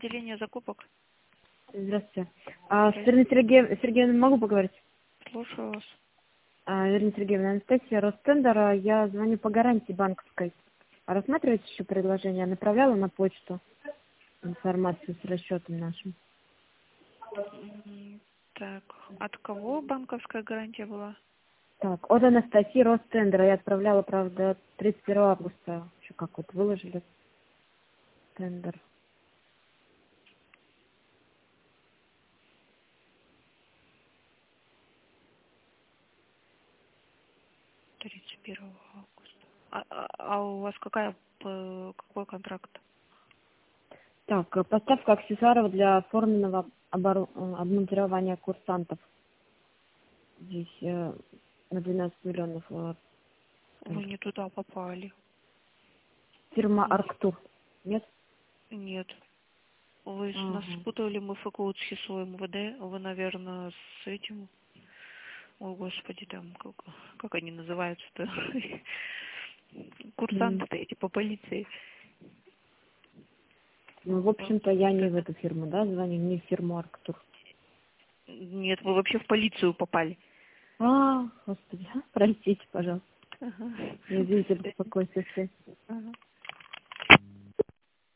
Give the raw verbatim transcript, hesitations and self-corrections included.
отделение закупок. Здравствуйте. А, с Верной Сергеевной, Сергеевной могу поговорить? Слушаю вас. А, Верная Сергеевна, Анастасия, Ростендер. Я звоню по гарантии банковской. А рассматриваете еще предложение? Я направляла на почту информацию с расчетом нашим. М, Так, от кого банковская гарантия была? Так, от Анастасии Ростендера. Я отправляла, правда, тридцать первого августа. Еще как вот выложили тендер. тридцать первого августа. А, а- а у вас какая, п- какой контракт? Так, э, поставка аксессуаров для форменного обору- э, обмундирования курсантов. Здесь э, на двенадцать миллионов. э, Вы тендер. не туда попали. Фирма М, Арктур. Нет? Нет. Вы с- нас Ага. спутали, мы ФКУ СХИСУ МВД. Вы, наверное, с этим... Ой, господи, там, как, как они называются-то? М. Курсанты-то эти по полиции. Ну, в Вот общем-то, я не в это. эту фирму, да, звоню, не в фирму Арктур. Нет, вы вообще в полицию попали. А, господи, простите, пожалуйста. Ага. До Извините, свидания. беспокойство. Ага.